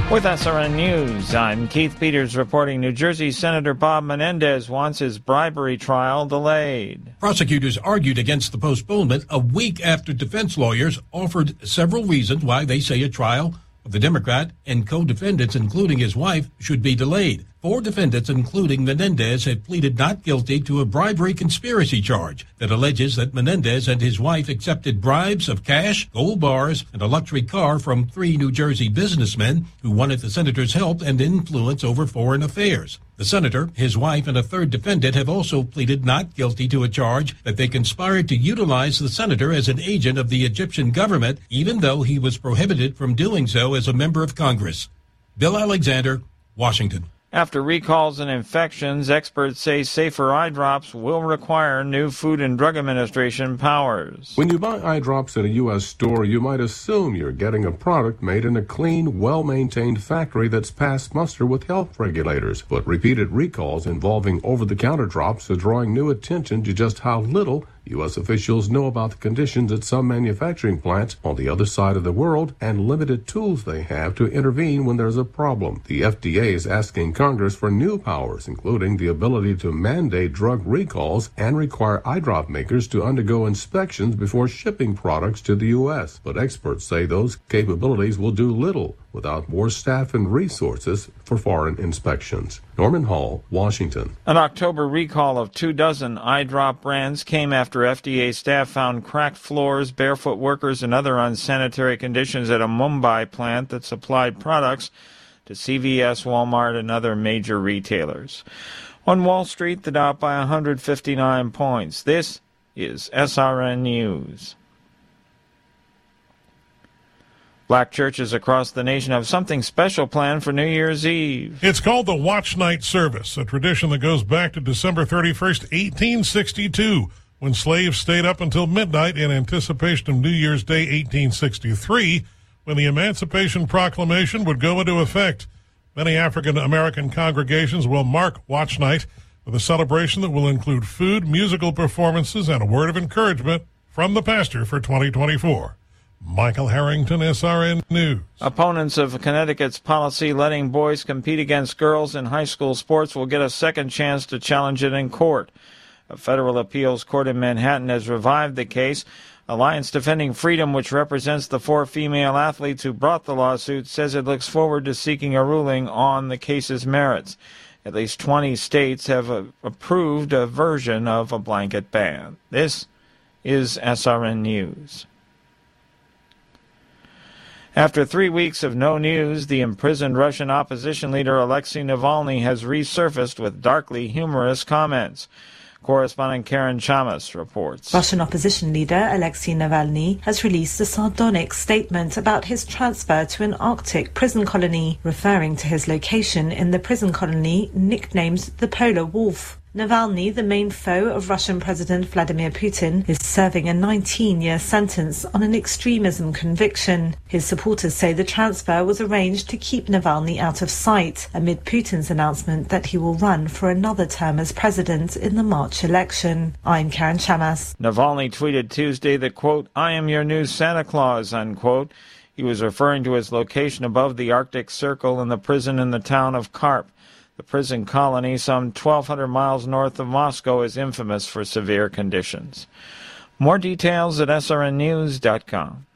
With SRN News, I'm Keith Peters reporting New Jersey Senator Bob Menendez wants his bribery trial delayed. Prosecutors argued against the postponement a week after defense lawyers offered several reasons why they say a trial of the Democrat and co-defendants, including his wife, should be delayed. 4 defendants, including Menendez, had pleaded not guilty to a bribery conspiracy charge that alleges that Menendez and his wife accepted bribes of cash, gold bars, and a luxury car from 3 New Jersey businessmen who wanted the senator's help and influence over foreign affairs. The senator, his wife, and a 3rd defendant have also pleaded not guilty to a charge that they conspired to utilize the senator as an agent of the Egyptian government, even though he was prohibited from doing so as a member of Congress. Bill Alexander, Washington. After recalls and infections, experts say safer eye drops will require new Food and Drug Administration powers. When you buy eye drops at a U.S. store, you might assume you're getting a product made in a clean, well-maintained factory that's passed muster with health regulators. But repeated recalls involving over-the-counter drops are drawing new attention to just how little U.S. officials know about the conditions at some manufacturing plants on the other side of the world and limited tools they have to intervene when there's a problem. The FDA is asking Congress for new powers, including the ability to mandate drug recalls and require eye drop makers to undergo inspections before shipping products to the U.S. But experts say those capabilities will do little without more staff and resources for foreign inspections. Norman Hall, Washington. An October recall of 24 eye drop brands came after FDA staff found cracked floors, barefoot workers, and other unsanitary conditions at a Mumbai plant that supplied products to CVS, Walmart, and other major retailers. On Wall Street, the Dow by 159 points. This is SRN News. Black churches across the nation have something special planned for New Year's Eve. It's called the Watch Night Service, a tradition that goes back to December 31st, 1862, when slaves stayed up until midnight in anticipation of New Year's Day, 1863, when the Emancipation Proclamation would go into effect. Many African-American congregations will mark Watch Night with a celebration that will include food, musical performances, and a word of encouragement from the pastor for 2024. Michael Harrington, SRN News. Opponents of Connecticut's policy letting boys compete against girls in high school sports will get a second chance to challenge it in court. A federal appeals court in Manhattan has revived the case. Alliance Defending Freedom, which represents the 4 female athletes who brought the lawsuit, says it looks forward to seeking a ruling on the case's merits. At least 20 states have approved a version of a blanket ban. This is SRN News. After 3 weeks of no news, the imprisoned Russian opposition leader Alexei Navalny has resurfaced with darkly humorous comments. Correspondent Karen Chamas reports. Russian opposition leader Alexei Navalny has released a sardonic statement about his transfer to an Arctic prison colony, referring to his location in the prison colony nicknamed the Polar Wolf. Navalny, the main foe of Russian President Vladimir Putin, is serving a 19-year sentence on an extremism conviction. His supporters say the transfer was arranged to keep Navalny out of sight, amid Putin's announcement that he will run for another term as president in the March election. I'm Karen Chamas. Navalny tweeted Tuesday that, quote, "I am your new Santa Claus," unquote. He was referring to his location above the Arctic Circle in the prison in the town of Karp. The prison colony, some 1,200 miles north of Moscow, is infamous for severe conditions. More details at srnnews.com.